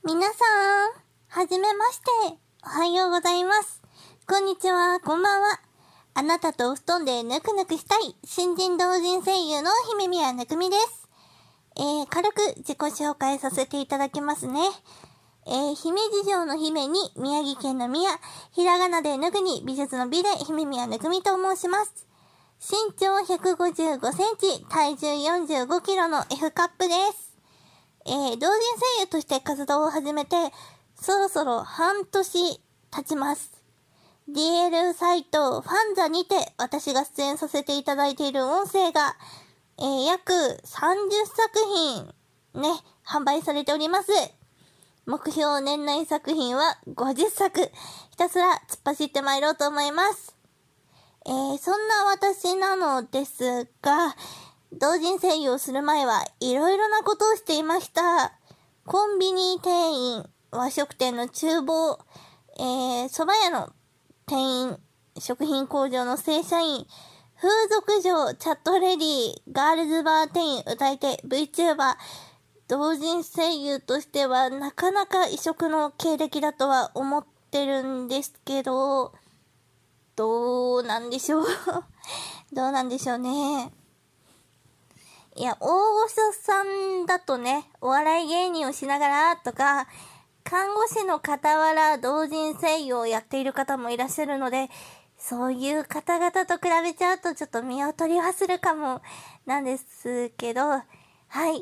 皆さん、はじめまして、おはようございます。こんにちは、こんばんは。あなたとお布団でぬくぬくしたい、新人同人声優の姫宮ぬくみです。軽く自己紹介させていただきますね。姫路城の姫に宮城県の宮、ひらがなでぬぐに美術の美で姫宮ぬくみと申します。身長155センチ、体重45キロの F カップです。同人声優として活動を始めて、そろそろ半年経ちます。DL サイトファンザにて私が出演させていただいている音声が、約30作品ね、販売されております。目標年内作品は50作、ひたすら突っ走ってまいろうと思います。そんな私なのですが、同人声優をする前はいろいろなことをしていました。コンビニ店員、和食店の厨房、蕎麦屋の店員、食品工場の正社員、風俗嬢、チャットレディ、ガールズバー店員、歌い手、VTuber、同人声優としてはなかなか異色の経歴だとは思ってるんですけど、どうなんでしょうどうなんでしょうね。いや、大御所さんだとね、お笑い芸人をしながらとか、看護師の傍ら同人声優をやっている方もいらっしゃるので、そういう方々と比べちゃうとちょっと身を取り忘れかもなんですけど、はい、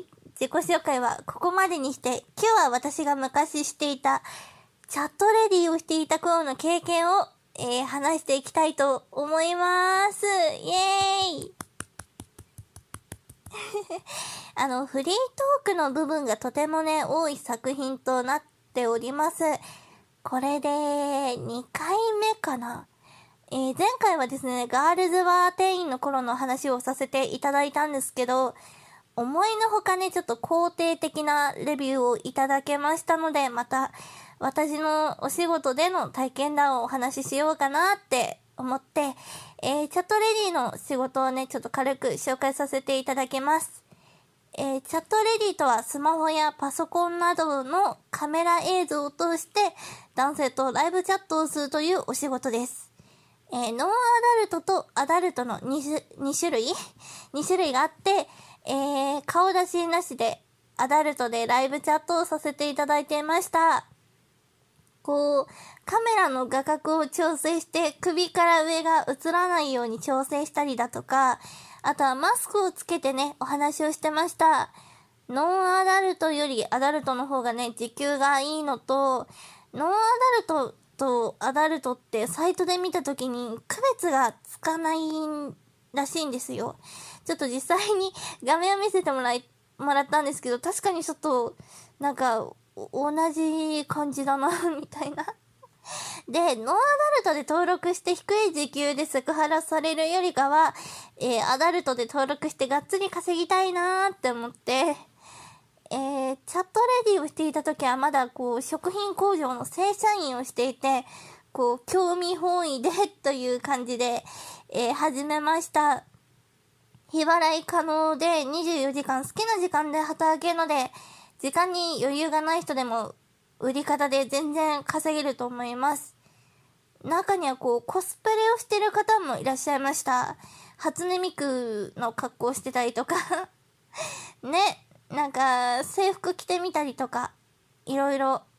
自己紹介はここまでにして、今日は私が昔していたチャットレディをしていた頃の経験を、話していきたいと思います。イエーイフリートークの部分がとてもね、多い作品となっております。これで、2回目かな。前回はですね、ガールズバー店員の頃の話をさせていただいたんですけど、思いのほかね、ちょっと肯定的なレビューをいただけましたので、また、私のお仕事での体験談をお話ししようかなって思って、チャットレディの仕事をね、ちょっと軽く紹介させていただきます。チャットレディとはスマホやパソコンなどのカメラ映像を通して男性とライブチャットをするというお仕事です。ノンアダルトとアダルトの2種類2種類があって、顔出しなしでアダルトでライブチャットをさせていただいていました。カメラの画角を調整して首から上が映らないように調整したりだとか、あとはマスクをつけてね、お話をしてました。ノンアダルトよりアダルトの方がね、時給がいいのと、ノンアダルトとアダルトってサイトで見た時に区別がつかないらしいんですよ。ちょっと実際に画面を見せてもらったんですけど、確かにちょっと、なんか、同じ感じだなみたいなで、ノンアダルトで登録して低い時給でセクハラされるよりかは、アダルトで登録してがっつり稼ぎたいなーって思って、チャットレディをしていた時はまだ食品工場の正社員をしていて、興味本位でという感じで、始めました。日払い可能で24時間好きな時間で働けるので、時間に余裕がない人でも売り方で全然稼げると思います。中にはコスプレをしてる方もいらっしゃいました。初音ミクの格好をしてたりとかね、なんか制服着てみたりとか、いろいろ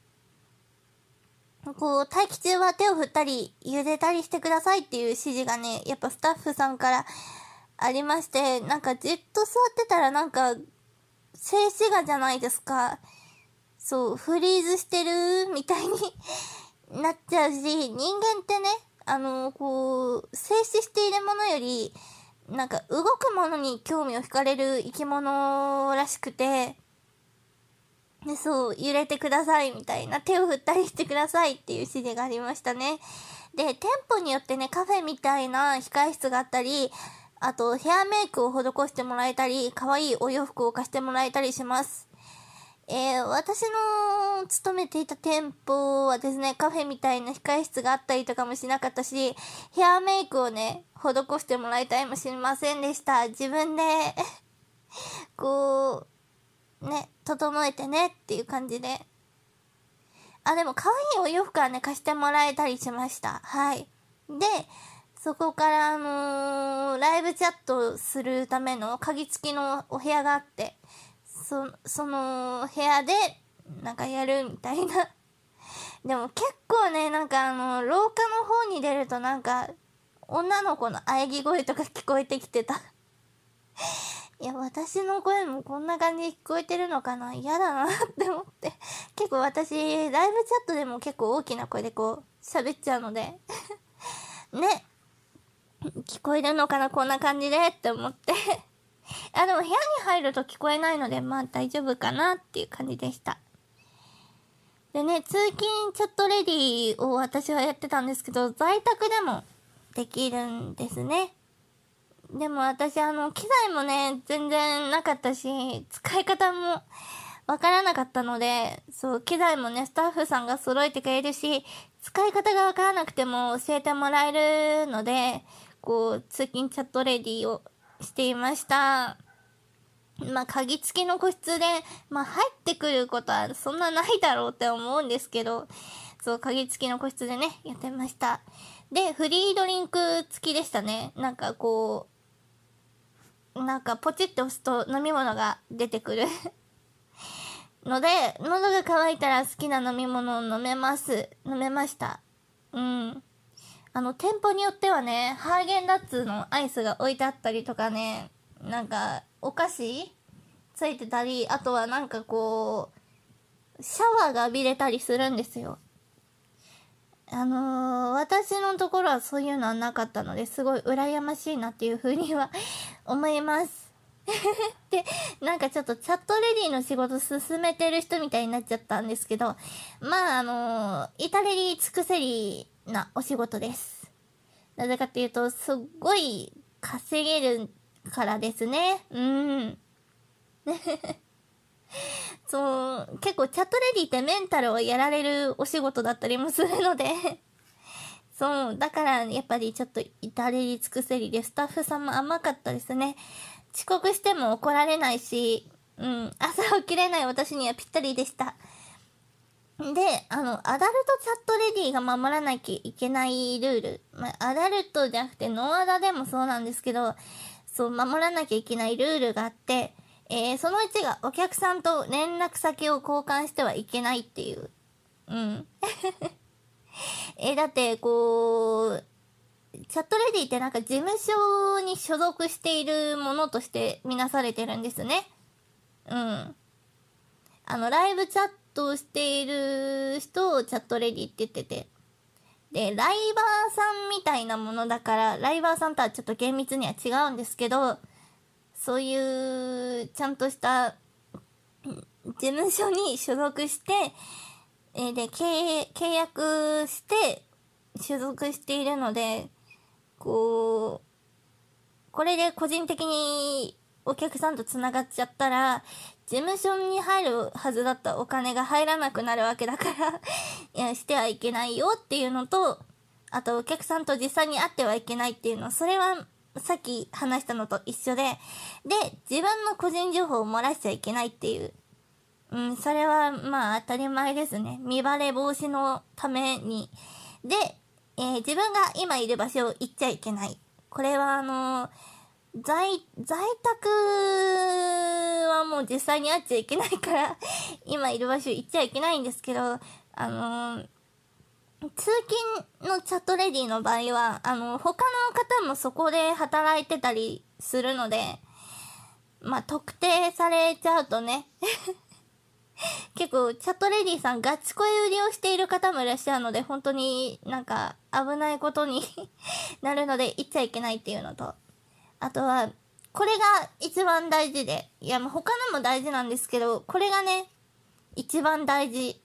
待機中は手を振ったり茹でたりしてくださいっていう指示がね、やっぱスタッフさんからありまして、なんかじっと座ってたらなんか静止画じゃないですか。そう、フリーズしてるみたいになっちゃうし、人間ってね、静止しているものより、なんか動くものに興味を惹かれる生き物らしくて、で、そう、揺れてくださいみたいな、手を振ったりしてくださいっていう指示がありましたね。で、店舗によってね、カフェみたいな控室があったり、あとヘアメイクを施してもらえたり、可愛いお洋服を貸してもらえたりします。私の勤めていた店舗はですね、カフェみたいな控室があったりとかもしなかったし、ヘアメイクをね、施してもらいたいもしれませんでした。自分で整えてねっていう感じで。 でも可愛いお洋服はね、貸してもらえたりしました。はい。で、そこからライブチャットするための鍵付きのお部屋があって、その部屋で、なんかやるみたいな。でも結構ね、なんか廊下の方に出るとなんか、女の子の喘ぎ声とか聞こえてきてた。いや、私の声もこんな感じで聞こえてるのかな、嫌だなって思って。結構私、ライブチャットでも結構大きな声でこう、喋っちゃうので。ね。聞こえるのかな、こんな感じでって思って。でも部屋に入ると聞こえないので、まあ大丈夫かなっていう感じでした。でね、通勤チャットレディを私はやってたんですけど、在宅でもできるんですね。でも私機材もね、全然なかったし、使い方もわからなかったので、そう、機材もね、スタッフさんが揃えてくれるし、使い方がわからなくても教えてもらえるので、こう、通勤チャットレディをしていました。まあ、鍵付きの個室で、まあ、入ってくることはそんなないだろうって思うんですけど、そう、鍵付きの個室でね、やってました。で、フリードリンク付きでしたね。なんかこう、なんかポチッと押すと飲み物が出てくるので、喉が渇いたら好きな飲み物を飲めました。うん。店舗によってはね、ハーゲンダッツのアイスが置いてあったりとかね、なんか、お菓子ついてたり、あとはなんかこう、シャワーが浴びれたりするんですよ。私のところはそういうのはなかったので、すごい羨ましいなっていう風には思います。で、なんかちょっとチャットレディの仕事進めてる人みたいになっちゃったんですけど、まあ至れり尽くせりなお仕事です。なぜかっていうと、すっごい稼げるからですね。うん。そう、結構チャットレディってメンタルをやられるお仕事だったりもするのでそう、だからやっぱりちょっと至れり尽くせりで、スタッフさんも甘かったですね。遅刻しても怒られないし、朝起きれない私にはぴったりでした。で、アダルトチャットレディが守らなきゃいけないルール。まあ、アダルトじゃなくてノーアダでもそうなんですけど、そう、守らなきゃいけないルールがあって、その1がお客さんと連絡先を交換してはいけないっていう。うん。だってこう、チャットレディってなんか事務所に所属しているものとして見なされてるんですね。うん。ライブチャットをしている人をチャットレディって言ってて。で、ライバーさんみたいなものだから、ライバーさんとはちょっと厳密には違うんですけど、そういう、ちゃんとした事務所に所属して、で、契約して、所属しているので、これで個人的にお客さんとつながっちゃったら、事務所に入るはずだったお金が入らなくなるわけだからいや、してはいけないよっていうのと、あとお客さんと実際に会ってはいけないっていうの、それはさっき話したのと一緒で、自分の個人情報を漏らしちゃいけないっていう。それはまあ当たり前ですね。見バレ防止のために。で、自分が今いる場所を行っちゃいけない。これは在宅はもう実際に会っちゃいけないから今いる場所行っちゃいけないんですけど、通勤のチャットレディの場合は、他の方もそこで働いてたりするので、まあ、特定されちゃうとね結構チャットレディさんガチ声売りをしている方もいらっしゃるので、本当になんか危ないことになるので言っちゃいけないっていうのと、あとはこれが一番大事で、いやもう他のも大事なんですけど、これがね一番大事。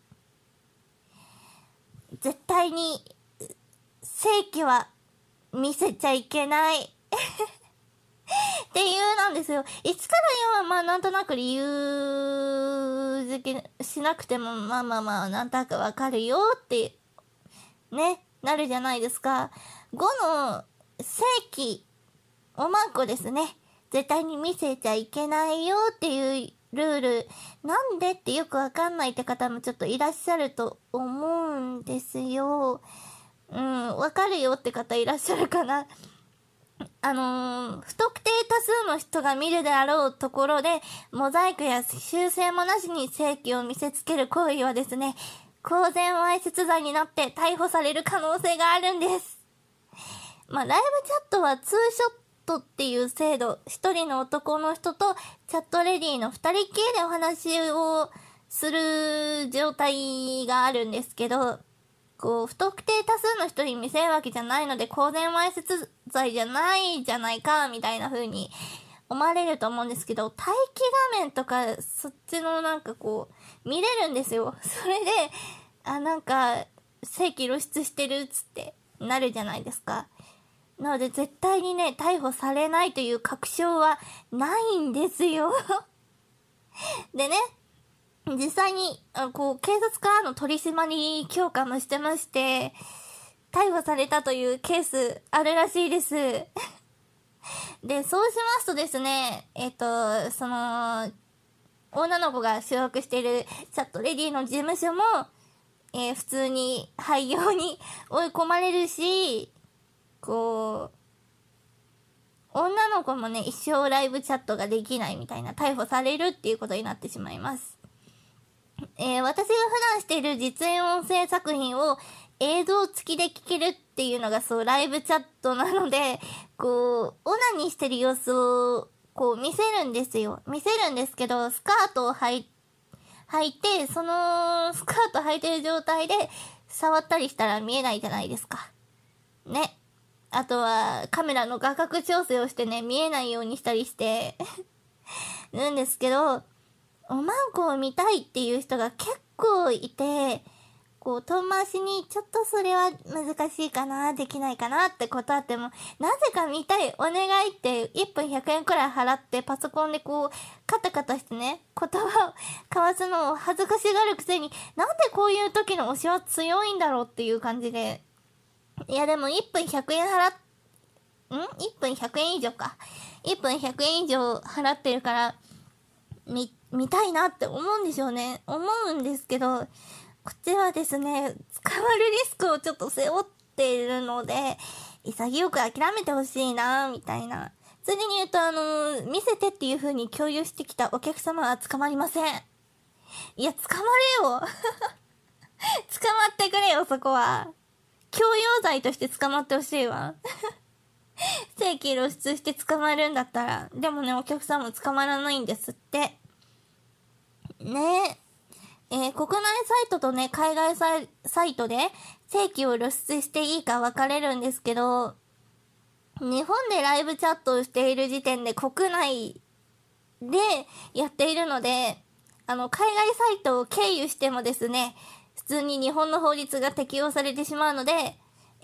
絶対に正規は見せちゃいけないっていうなんですよ。1から4はまあなんとなく理由付けしなくてもまあなんとなくわかるよってね、なるじゃないですか。5の正規おまんこですね。絶対に見せちゃいけないよっていうルール、なんでってよくわかんないって方もちょっといらっしゃると思うんですよ。わかるよって方いらっしゃるかな。不特定多数の人が見るであろうところで、モザイクや修正もなしに正規を見せつける行為はですね、公然わいせつ罪になって逮捕される可能性があるんです。ライブチャットはツーショットっていう制度、一人の男の人とチャットレディの二人きりでお話をする状態があるんですけど、不特定多数の人に見せるわけじゃないので、公然わいせつ罪じゃないじゃないか、みたいな風に思われると思うんですけど、待機画面とか、そっちの見れるんですよ。それで、正規露出してるっつってなるじゃないですか。なので、絶対にね、逮捕されないという確証はないんですよ。でね、実際に、警察からの取り締まり強化もしてまして、逮捕されたというケースあるらしいです。で、そうしますとですね、女の子が所属しているチャットレディの事務所も、普通に廃業に追い込まれるし、女の子もね、一生ライブチャットができないみたいな、逮捕されるっていうことになってしまいます。私が普段している実演音声作品を映像付きで聞けるっていうのがライブチャットなので、オナニーしてる様子を、見せるんですよ。見せるんですけど、スカートを履いて、そのスカート履いてる状態で触ったりしたら見えないじゃないですか。ね。あとは、カメラの画角調整をしてね、見えないようにしたりしてるんですけど、おまんこを見たいっていう人が結構いて、遠回しにちょっとそれは難しいかな、できないかなって断っても、なぜか見たい、お願いって1分100円くらい払ってパソコンでカタカタしてね、言葉を交わすのを恥ずかしがるくせに、なんでこういう時の推しは強いんだろうっていう感じで、いやでも1分100円1分100円以上か。1分100円以上払ってるから、見たいなって思うんでしょうね。思うんですけど、こっちはですね、捕まるリスクをちょっと背負っているので、潔く諦めてほしいなみたいな。ついでに言うと、見せてっていう風に共有してきたお客様は捕まりません。いや、捕まれよ捕まってくれよ、そこは。強要罪として捕まってほしいわ。正規露出して捕まるんだったら。でもね、お客さんも捕まらないんですって。ね国内サイトとね、海外サイトで正規を露出していいか分かれるんですけど、日本でライブチャットをしている時点で国内でやっているので、海外サイトを経由してもですね、普通に日本の法律が適用されてしまうので、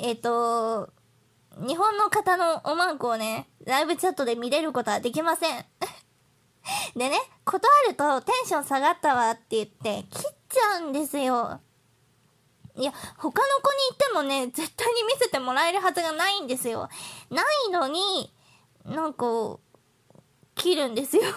日本の方のおまんこをね、ライブチャットで見れることはできません。でね、断るとテンション下がったわって言って切っちゃうんですよ。いや、他の子に言ってもね、絶対に見せてもらえるはずがないんですよ。ないのに、切るんですよ。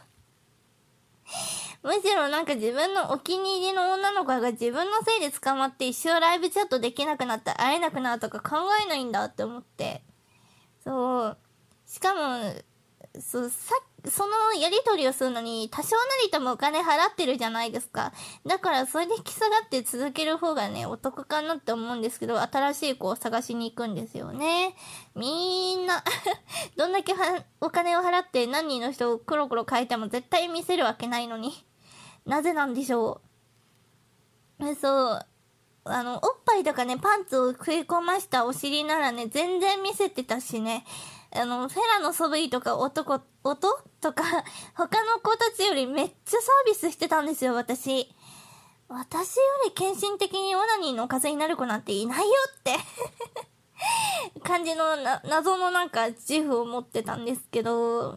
むしろ自分のお気に入りの女の子が自分のせいで捕まって一生ライブチャットできなくなった、会えなくなるとか考えないんだって思って。そう。しかも、そのやりとりをするのに多少なりともお金払ってるじゃないですか。だからそれで引き下がって続ける方がね、お得かなって思うんですけど、新しい子を探しに行くんですよね。みんな、どんだけお金を払って何人の人をコロコロ変えても絶対見せるわけないのに。なぜなんでしょう。そう。おっぱいとかね、パンツを食い込ましたお尻ならね、全然見せてたしね。フェラの素振りとか音とか、他の子たちよりめっちゃサービスしてたんですよ、私。私より献身的にオナニーの風になる子なんていないよって感じの謎の自負を持ってたんですけど、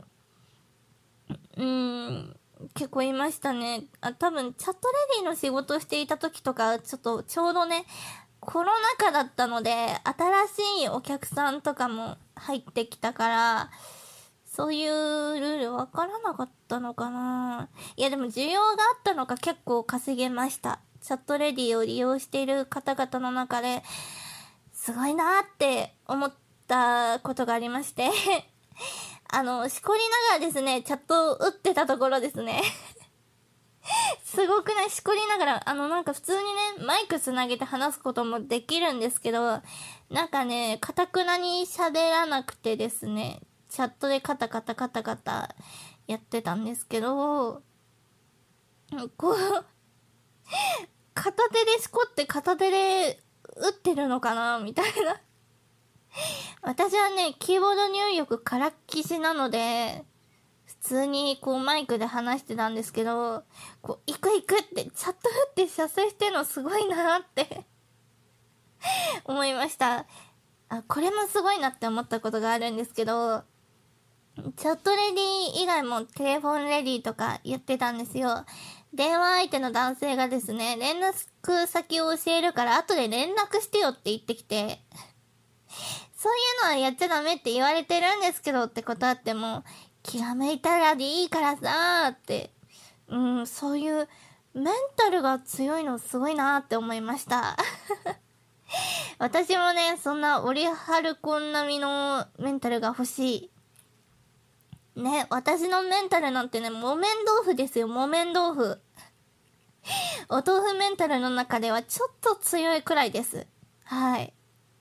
結構いましたね。多分、チャットレディの仕事をしていた時とか、ちょうどね、コロナ禍だったので、新しいお客さんとかも入ってきたから、 そういうルールわからなかったのかな。いやでも需要があったのか結構稼げました。チャットレディを利用している方々の中ですごいなーって思ったことがありましてしこりながらですね、チャットを打ってたところですねすごくない？しこりながら、なんか普通にね、マイクつなげて話すこともできるんですけど、なんかね、かたくなに喋らなくてですね、チャットでカタカタカタカタやってたんですけど、こう、片手でしこって片手で打ってるのかなみたいな。私はね、キーボード入力からっきしなので、普通にこうマイクで話してたんですけど、こう、行く行くってチャット振って射精してるのすごいなって思いました。これもすごいなって思ったことがあるんですけど、チャットレディ以外もテレフォンレディとか言ってたんですよ。電話相手の男性がですね、連絡先を教えるから後で連絡してよって言ってきて、そういうのはやっちゃダメって言われてるんですけどってことあっても、気が向いたらでいいからさーって、そういうメンタルが強いのすごいなーって思いました私もね、そんなオリハルコン並みのメンタルが欲しいね。私のメンタルなんてね、木綿豆腐ですよ、木綿豆腐お豆腐メンタルの中ではちょっと強いくらいです。はい。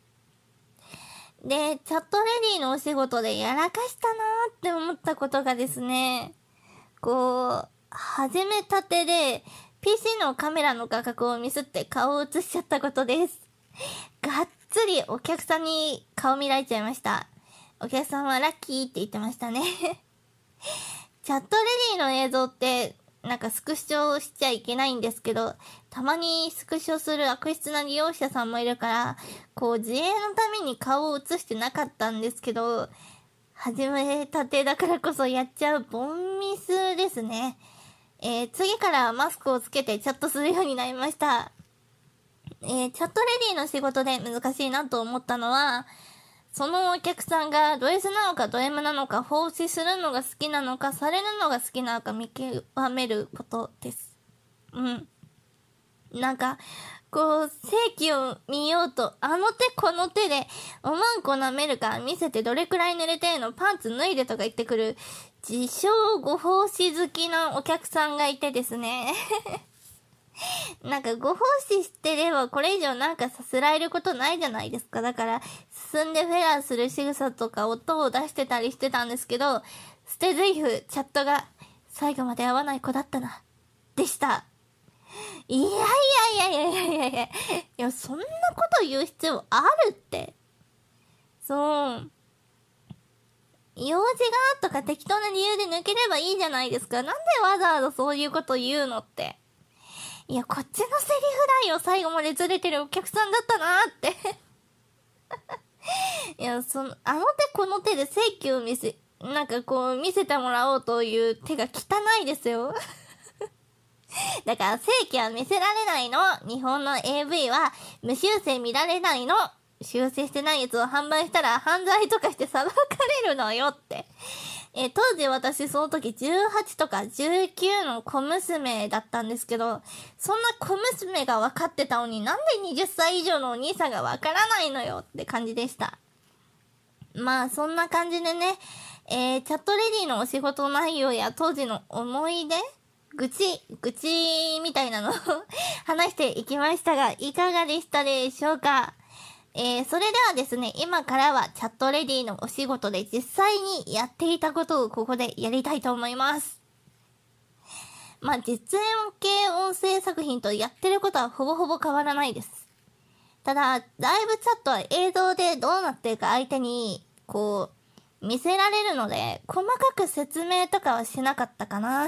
で、チャットレディのお仕事でやらかしたなーって思ったことがですね、こう、始めたてで PC のカメラの画角をミスって顔を映しちゃったことです。がっつりお客さんに顔見られちゃいました。お客さんはラッキーって言ってましたねチャットレディの映像ってなんかスクショしちゃいけないんですけど、たまにスクショする悪質な利用者さんもいるから、こう自衛のために顔を映してなかったんですけど、始めたてだからこそやっちゃうボンミスですね。次からマスクをつけてチャットするようになりました。チャットレディの仕事で難しいなと思ったのは、そのお客さんがド S なのかド M なのか、奉仕するのが好きなのか、されるのが好きなのか見極めることです。なんか、こう、正規を見ようと、あの手この手で、おまんこ舐めるから見せてどれくらい濡れてんの、パンツ脱いでとか言ってくる、自称ご奉仕好きなお客さんがいてですね。なんかご奉仕してればこれ以上なんかさすられることないじゃないですか。だから進んでフェラーする仕草とか音を出してたりしてたんですけど、捨て台詞チャットが最後まで会わない子だったなでした。いやいやいやいやいやいやいや、そんなこと言う必要あるって。そう、用事がとか適当な理由で抜ければいいじゃないですか。なんでわざわざそういうこと言うのって。いや、こっちのセリフだよ、最後までずれてるお客さんだったなーっていや、あの手この手で正規を見せてもらおうという手が汚いですよだから正規は見せられないの。日本の AV は無修正見られないの。修正してないやつを販売したら犯罪とかして裁かれるのよって当時私その時18とか19の小娘だったんですけど、そんな小娘が分かってたのになんで20歳以上のお兄さんが分からないのよって感じでした。まあそんな感じでね、チャットレディのお仕事内容や当時の思い出愚痴みたいなのを話していきましたが、いかがでしたでしょうか。それではですね、今からはチャットレディのお仕事で実際にやっていたことをここでやりたいと思います。まあ、実演系音声作品とやってることはほぼほぼ変わらないです。ただ、ライブチャットは映像でどうなってるか相手に、こう、見せられるので、細かく説明とかはしなかったかな。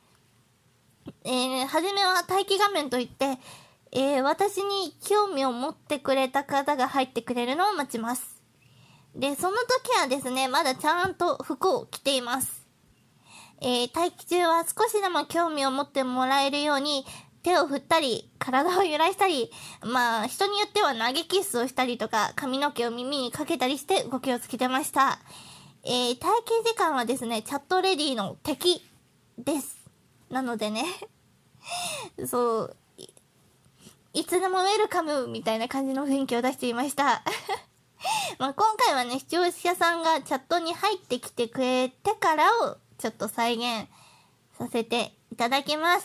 はじめは待機画面といって、私に興味を持ってくれた方が入ってくれるのを待ちます。で、その時はですね、まだちゃんと服を着ています。待機中は少しでも興味を持ってもらえるように、手を振ったり、体を揺らしたり、まあ、人によっては投げキッスをしたりとか、髪の毛を耳にかけたりして動きをつけてました。 待機時間はですね、チャットレディの敵です。なのでね、そう、いつでもウェルカムみたいな感じの雰囲気を出していました。まあ今回はね、視聴者さんがチャットに入ってきてくれてからをちょっと再現させていただきます。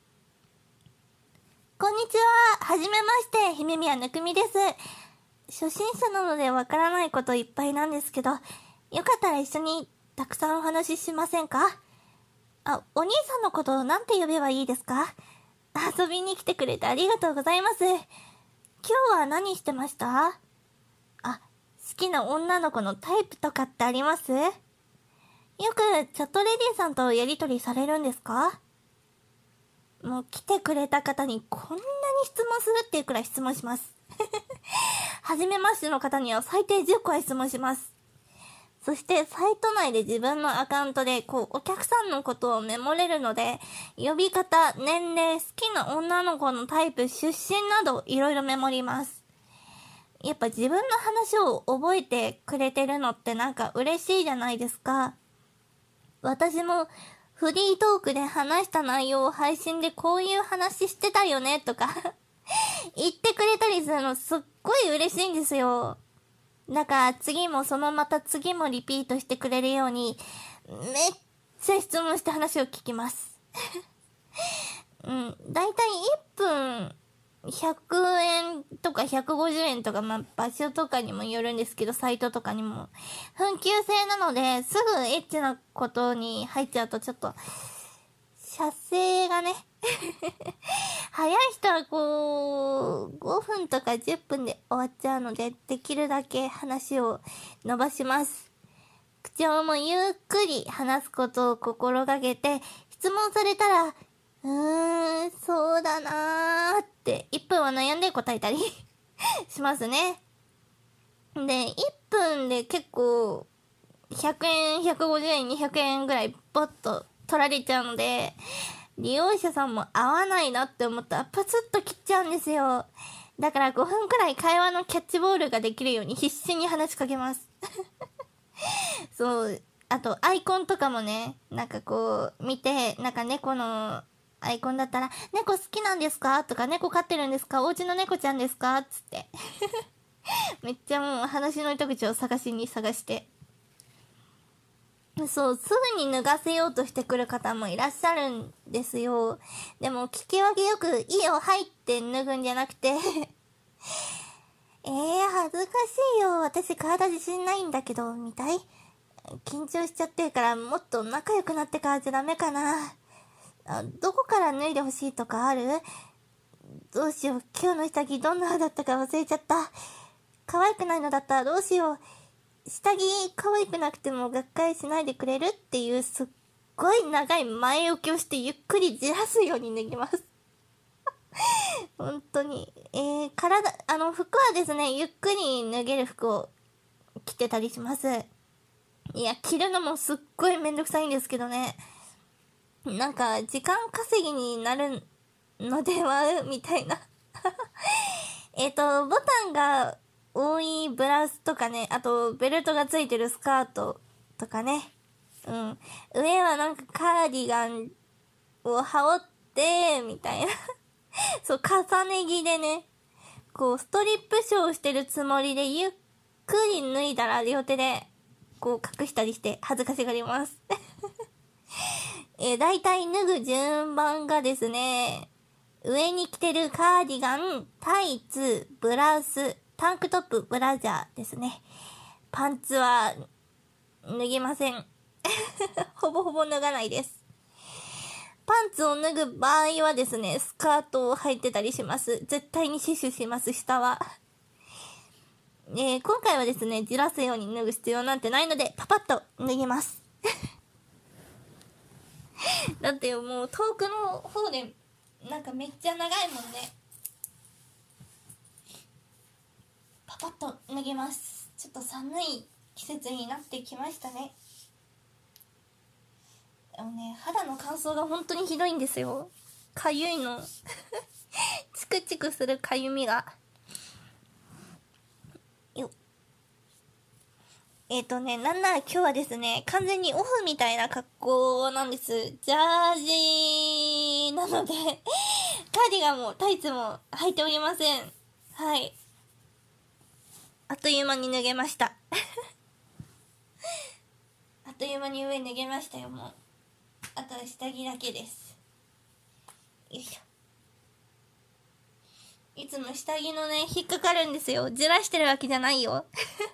こんにちは。はじめまして。姫宮ぬくみです。初心者なのでわからないこといっぱいなんですけど、よかったら一緒にたくさんお話ししませんか？お兄さんのことをなんて呼べばいいですか？遊びに来てくれてありがとうございます。今日は何してました？好きな女の子のタイプとかってあります？よくチャットレディさんとやりとりされるんですか？もう来てくれた方にこんなに質問するっていうくらい質問します。はじめましての方には最低10個は質問します。そしてサイト内で自分のアカウントでお客さんのことをメモれるので、呼び方、年齢、好きな女の子のタイプ、出身などいろいろメモります。やっぱ自分の話を覚えてくれてるのってなんか嬉しいじゃないですか。私もフリートークで話した内容を配信でこういう話してたよねとか言ってくれたりするのすっごい嬉しいんですよ。だから次もまた次もリピートしてくれるようにめっちゃ質問して話を聞きます。だいたい1分100円とか150円とか、場所とかにもよるんですけど、サイトとかにも。紛糾性なので、すぐエッチなことに入っちゃうとちょっと、射精がね、早い人は5分とか10分で終わっちゃうので、できるだけ話を伸ばします。口調もゆっくり話すことを心がけて、質問されたら、そうだなーって1分は悩んで答えたりしますね。で、1分で結構100円、150円、200円ぐらいボッと取られちゃうので、利用者さんも合わないなって思ったらプツッと切っちゃうんですよ。だから5分くらい会話のキャッチボールができるように必死に話しかけます。そう、あとアイコンとかもね、なんか見て、なんか猫のアイコンだったら、猫好きなんですかとか、猫飼ってるんですか、お家の猫ちゃんですかつって。めっちゃもう話の糸口を探して。そう、すぐに脱がせようとしてくる方もいらっしゃるんですよ。でも聞き分けよく、いいよ、はいって脱ぐんじゃなくて恥ずかしいよ。私体自信ないんだけど、みたい？緊張しちゃってるからもっと仲良くなってからじゃダメかな。どこから脱いでほしいとかある？どうしよう。今日の下着どんなだったか忘れちゃった。可愛くないのだったらどうしよう。下着可愛くなくてもがっかりしないでくれるっていうすっごい長い前置きをしてゆっくりじらすように脱ぎます。本当に。服はですね、ゆっくり脱げる服を着てたりします。いや、着るのもすっごいめんどくさいんですけどね。なんか、時間稼ぎになるのではみたいな。ボタンが多いブラウスとかね、あと、ベルトがついてるスカートとかね。上はなんかカーディガンを羽織って、みたいな。そう、重ね着でね、ストリップショーをしてるつもりで、ゆっくり脱いだら両手で、隠したりして恥ずかしがります。だいたい脱ぐ順番がですね、上に着てるカーディガン、タイツ、ブラウス、タンクトップ、ブラジャーですね。パンツは脱ぎません。ほぼほぼ脱がないです。パンツを脱ぐ場合はですね、スカートを履いてたりします。絶対に死守します、下は。今回はですね、じらすように脱ぐ必要なんてないので、パパッと脱ぎます。だってもう遠くの方で、なんかめっちゃ長いもんね。パパッと脱ぎます。ちょっと寒い季節になってきましたね。肌の乾燥が本当にひどいんですよ。かゆいの。チクチクするかゆみが。 なんなら今日はですね、完全にオフみたいな格好なんです。ジャージなので、カーディガンもタイツも履いておりません。はい。あっという間に脱げました。あっという間に上脱げましたよ、もう。あとは下着だけです。よいしょ。いつも下着のね、引っかかるんですよ。ずらしてるわけじゃないよ。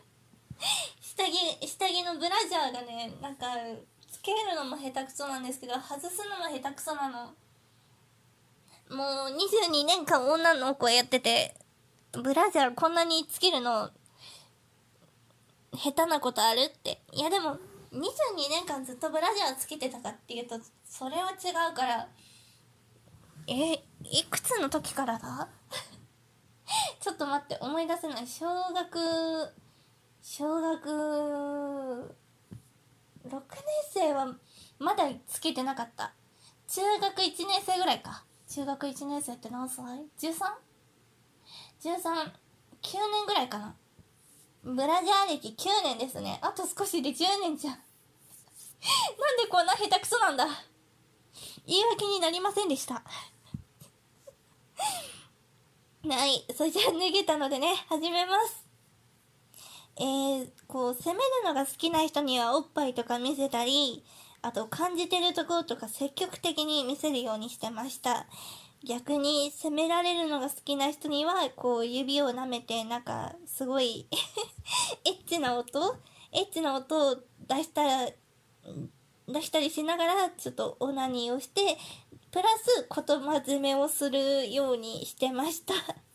下着のブラジャーがね、なんか、つけるのも下手くそなんですけど、外すのも下手くそなの。もう22年間女の子やってて、ブラジャーこんなにつけるの、下手なことあるって。いやでも、22年間ずっとブラジャーつけてたかっていうと、それは違うから、いくつの時からだちょっと待って、思い出せない。小学6年生はまだつけてなかった。中学1年生ぐらいか。中学1年生って何歳 ?13?9 年ぐらいかな。ブラジャー歴9年ですね。あと少しで10年じゃん。なんでこんな下手くそなんだ。言い訳になりませんでした。はい。それじゃあ脱げたのでね、始めます。攻めるのが好きな人にはおっぱいとか見せたり、あと感じてるところとか積極的に見せるようにしてました。逆に責められるのが好きな人には、指を舐めて、なんか、すごいエッチな音を出したりしながら、ちょっとオナニーをして、プラス言葉詰めをするようにしてました。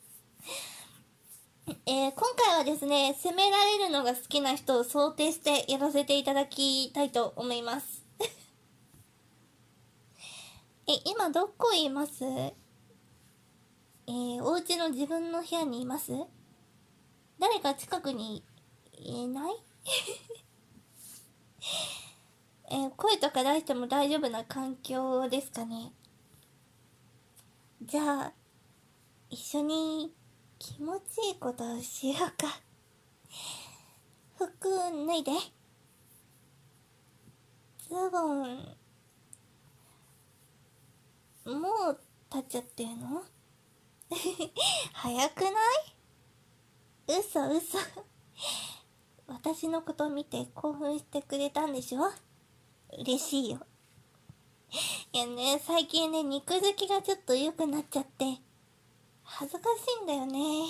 今回はですね、責められるのが好きな人を想定してやらせていただきたいと思います。今どこいます？お家の自分の部屋にいます？誰か近くにいない声とか出しても大丈夫な環境ですかね。じゃあ、一緒に気持ちいいことをしようか。服脱いで。ズボン、もう立っちゃってるの早くない？嘘。私のこと見て興奮してくれたんでしょ？嬉しいよ。いやね、最近ね、肉付きがちょっと良くなっちゃって、恥ずかしいんだよね。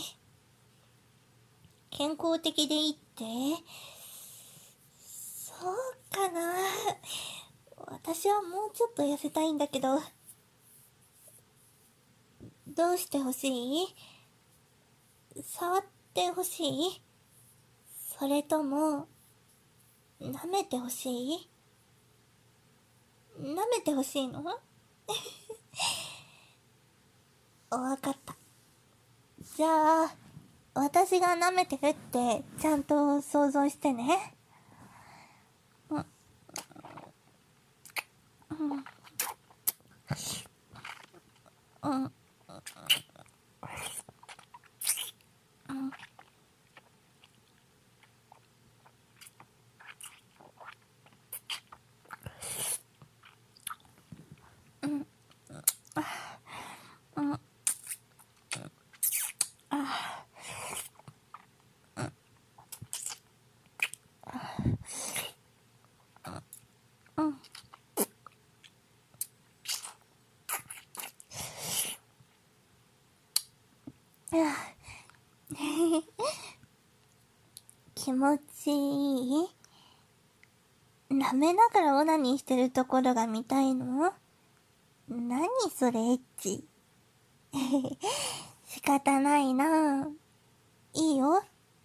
健康的でいいって？そうかな。私はもうちょっと痩せたいんだけど、どうしてほしい？触ってほしい？それとも、舐めてほしい？舐めてほしいの？わかった。じゃあ、私が舐めてるってちゃんと想像してね。うん。うん。うん。気持ちいい？舐めながらオナニーしてるところが見たいの？何それエッチ。仕方ないな。いいよ。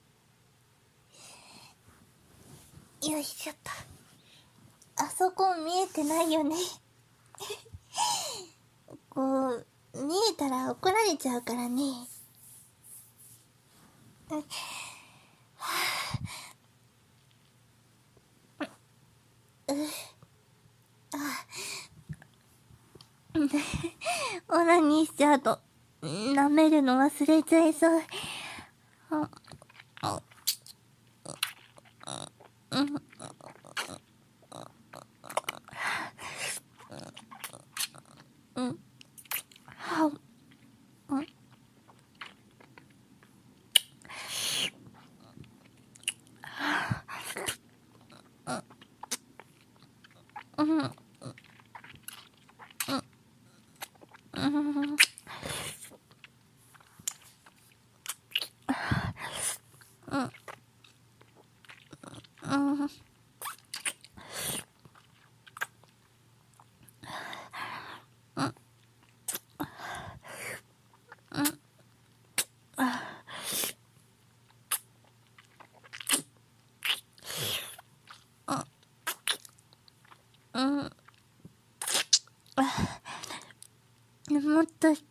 よいしょっと。あそこ見えてないよね。見えたら怒られちゃうからね。オナニーしちゃうと、舐めるの忘れちゃいそう。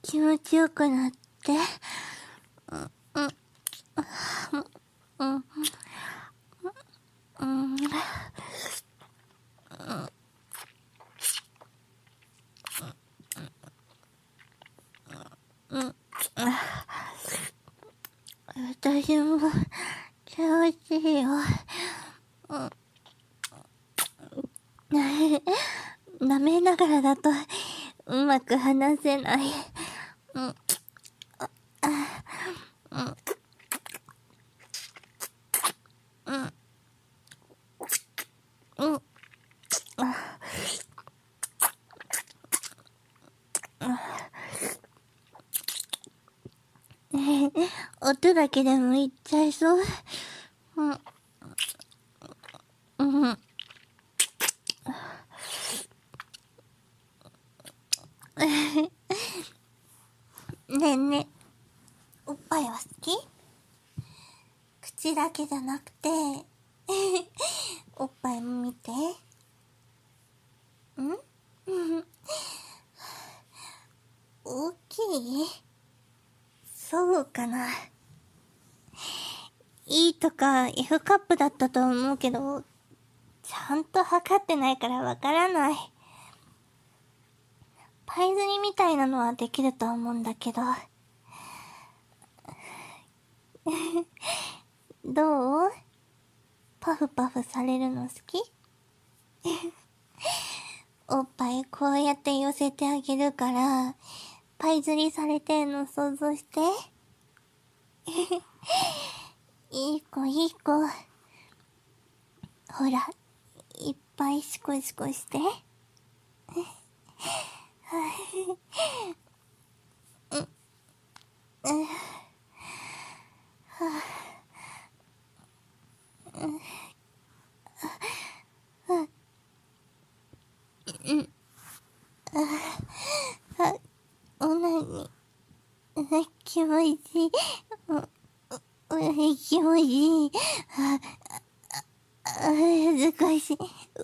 気持ちよくなって、私も気持ちいいよ。舐めながらだとうまく話せない。音だけでも言っちゃいそう。ねえねえ、おっぱいは好き？口だけじゃなくておっぱいも見て。大きい？そうかな。E とか F カップだったと思うけど、ちゃんと測ってないからわからない。パイ釣りみたいなのはできると思うんだけど。どう？パフパフされるの好き？おっぱいこうやって寄せてあげるから、パイ釣りされてんの想像して。いい子いい子。ほら、いっぱいシコシコして。おなに、気持ちいい。気持ちいい。恥ずかしい。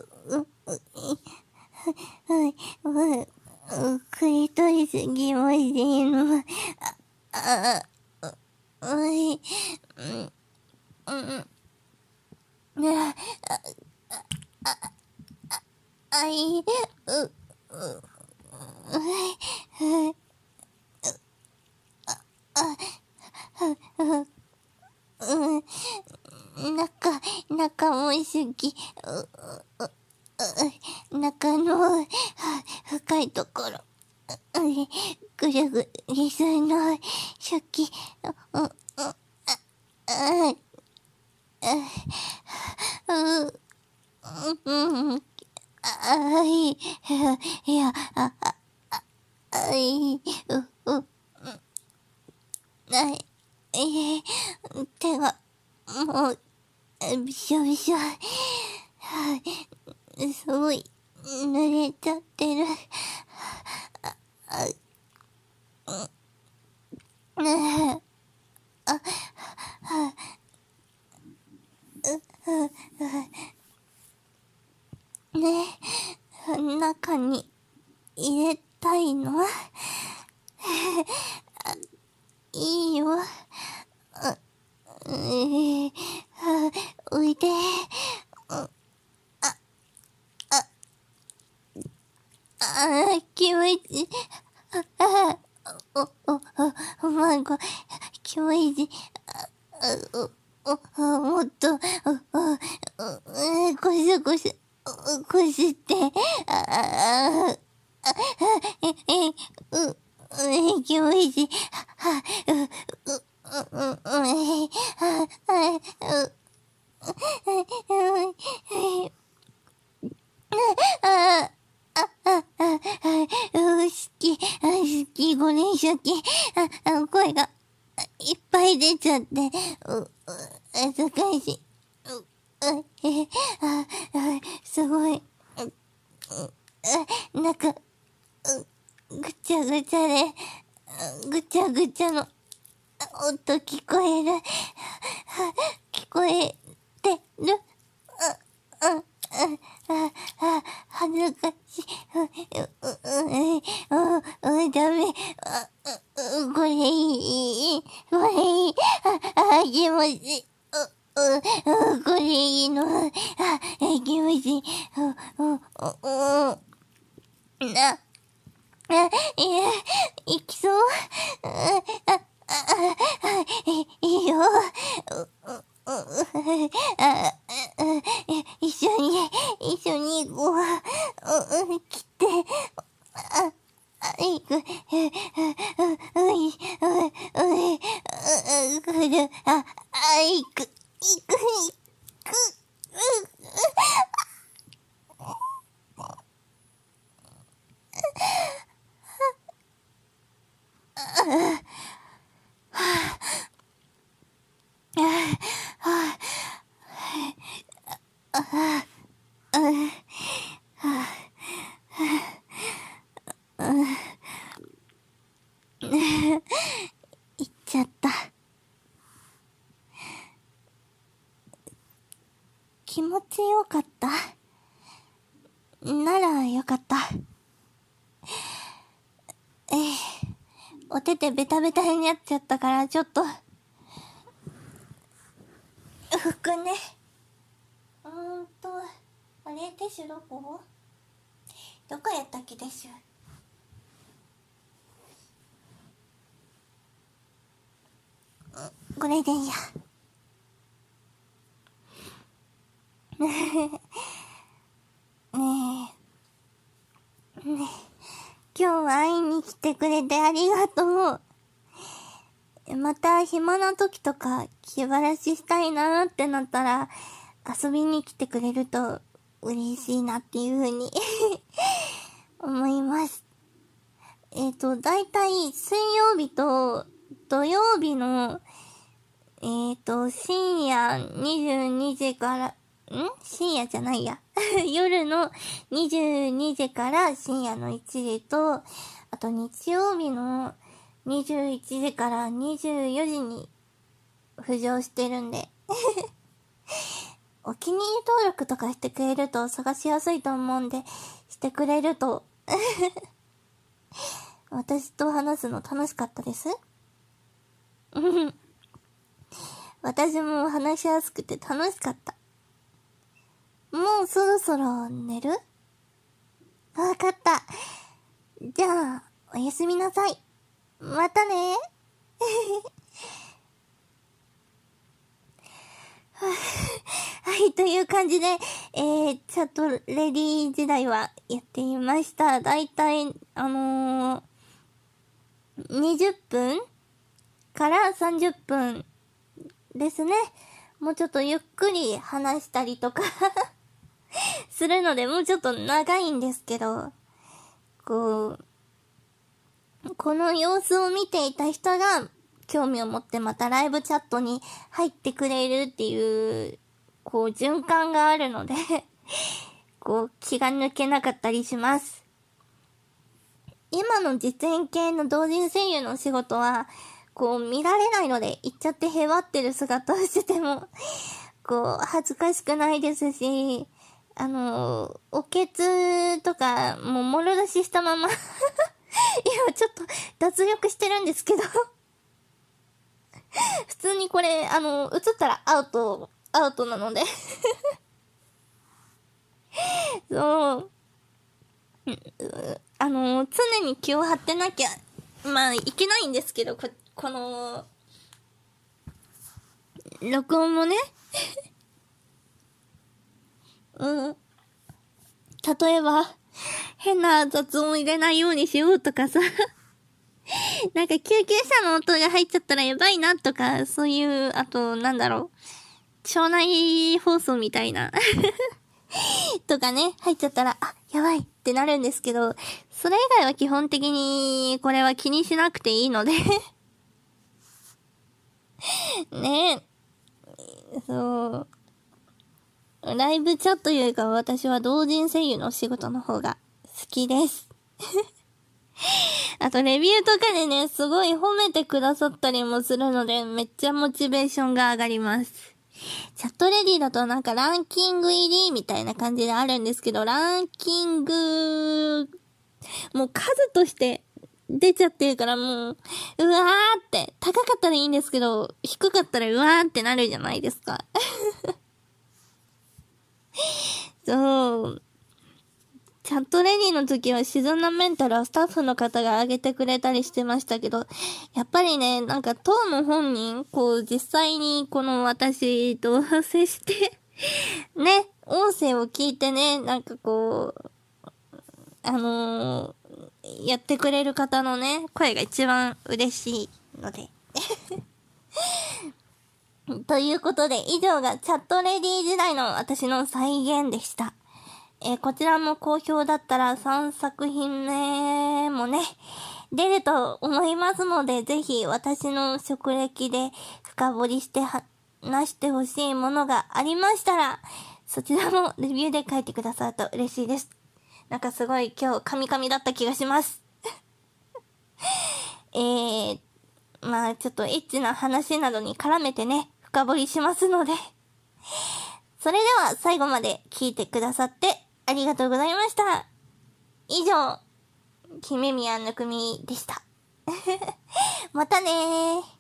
クリトリス気持ちいいの。中も好き。中の深いところ。ぐるぐるするの好き。いや、手が、もう、びしょびしょ。すごい、濡れちゃってる。ねえ、中に入れたいの？いいよ。おいで。気持ちいい。まご、気持ちいい。もっと、こしょこしょ、こして、気持ちいい。好き、ご練習き。声がいっぱい出ちゃって、恥ずかしい。すごい。なんか、ぐちゃぐちゃで、ぐちゃぐちゃの音聞こえる。聞こえてる。 恥ずかしい。ダメ。これいい。これいい。気持ちいい。これいいの。気持ちいい。いきそう。いいよ。一緒に行こう。来て。行く。行く。行っちゃった。気持ちよかった。ならよかった。お手手ベタベタになっちゃったからちょっと拭くね。あれ、ティッシュどこやったっけ、ティッシュ。これでいいや。ねえ。今日は会いに来てくれてありがとう。また暇な時とか気晴らししたいなーってなったら遊びに来てくれると嬉しいなっていう風に思います。だいたい水曜日と土曜日の深夜22時から深夜じゃないや夜の22時から深夜の1時と、あと日曜日の21時から24時に浮上してるんでお気に入り登録とかしてくれると探しやすいと思うんで、してくれると私と話すの楽しかったです私も話しやすくて楽しかった。もうそろそろ寝る？わかった。じゃあ、おやすみなさい。またねはい、という感じで、チャットレディー時代はやっていました。だいたい、20分から30分ですね。もうちょっとゆっくり話したりとかするので、もうちょっと長いんですけど、この様子を見ていた人が興味を持ってまたライブチャットに入ってくれるっていう、循環があるので気が抜けなかったりします。今の実演系の同人声優のお仕事は、見られないので、行っちゃってへばってる姿をしてても、恥ずかしくないですし、おけつとか、もう、もろ出ししたまま今ちょっと脱力してるんですけど普通にこれ、映ったらアウトなのでそう。常に気を張ってなきゃ、いけないんですけど、この、録音もね例えば、変な雑音入れないようにしようとかさなんか救急車の音が入っちゃったらやばいなとか、そういう、あと、町内放送みたいなとかね、入っちゃったら、やばいってなるんですけど、それ以外は基本的に、これは気にしなくていいのでねえ、そう。ライブチャットよりかは私は同人声優のお仕事の方が好きですあとレビューとかでね、すごい褒めてくださったりもするので、めっちゃモチベーションが上がります。 チャットレディだとなんかランキング入りみたいな感じであるんですけど、ランキング、もう数として出ちゃってるからもう、うわーって、高かったらいいんですけど、低かったらうわーってなるじゃないですか。そう。チャットレディの時は沈んだメンタルはスタッフの方が上げてくれたりしてましたけど、やっぱりね、なんか当の本人、こう実際にこの私と接して、ね、音声を聞いてね、なんかこう、やってくれる方のね、声が一番嬉しいので。ということで、以上がチャットレディ時代の私の再現でした。こちらも好評だったら3作品目もね、出ると思いますので、ぜひ私の職歴で深掘りして話してほしいものがありましたら、そちらもレビューで書いてくださると嬉しいです。なんかすごい今日カミカミだった気がします。まあちょっとエッチな話などに絡めてね、深掘りしますので。それでは最後まで聞いてくださってありがとうございました。以上、姫宮ぬくみでした。またねー。